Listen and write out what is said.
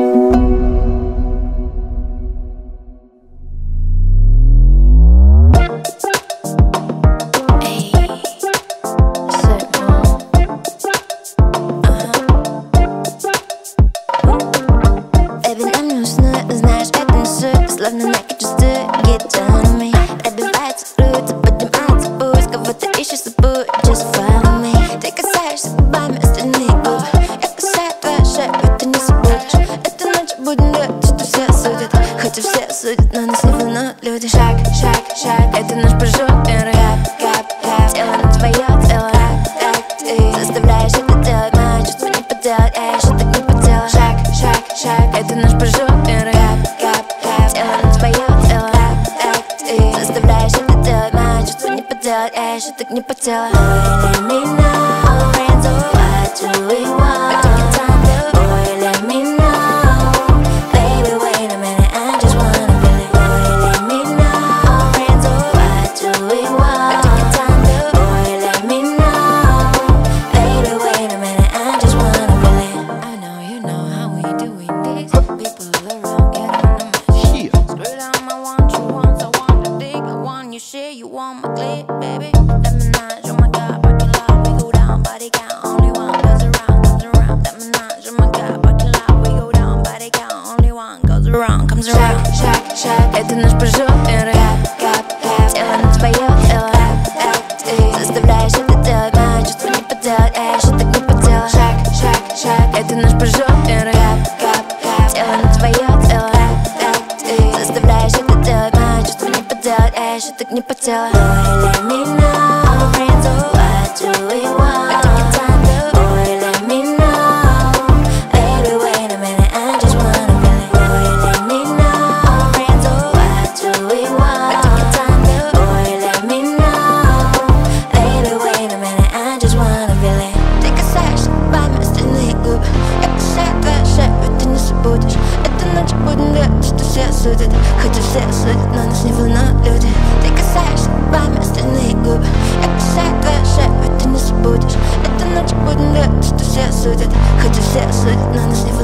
Словно накид just to get down on me. Пробивается грудь, поднимается пульс. Кого-то ищешь собой, just follow me. Ты касаешься губами остальных губ. Я касаю твою шею, ты не забудешь. Эта ночь будем делать, что все судят. Хотя все судят, но нас не волнуют люди. Шаг, шаг, шаг, это наш прыжок. Первый кап, кап, кап. Тело на твое, тело рак, так. Ты заставляешь это делать, мои чувства не поделать. Я еще так не подела. Шаг, шаг, шаг, это наш прыжок. Первый кап, кап, кап. Тело на твое, тело рак, так. Ты заставляешь это делать, мои чувства не поделать. Я еще так не подела. Boy, let me know, friends, what do we want? Take your time, boy, let me know. Baby, wait a minute, I just wanna feel it. Boy, let me know, friends, what do we want? Take your time, boy, let me know. Baby, wait a minute, I just wanna feel it. I know you know how we doing this. People around get on the match. Straight on, I want you once, I want to dig, I want you shit, you want my clip, baby. That menage, oh my god, parking lot, we go down, body count, only one goes around, comes around. That menage, oh my god, parking lot, we go down, body count, only one goes around, comes around. Шаг, шаг, это наш прыжок, первый кап, кап, кап. Тело на твое, тело рак, так. Ты заставляешь это делать, мои чувства не поделать, я еще так не подела. Шаг, шаг, шаг, это наш прыжок, первый кап, кап, кап. Тело на твое, тело рак, так. Ты заставляешь это делать, мои чувства не поделать, я еще так не подела. Boy, let me know, friends, what do we want? Take your time, boy, let me know. Baby, wait a minute, I just wanna feel it. Boy, let me know, friends, what do we want? Take your time, boy, let me know. Baby, wait a minute, I just wanna feel it. Ты касаешься губами остальных губ. Я касаю твою шею, ты не забудешь. Эта ночь будем делать, что все судят. Хотя все судят, но нас не волнуют люди. Ты касаешься губами остальных губ. Я касаю твою шею, ты не забудешь. Эта ночь будем делать, что все судят. Хотя все судят, но нас не волнуют.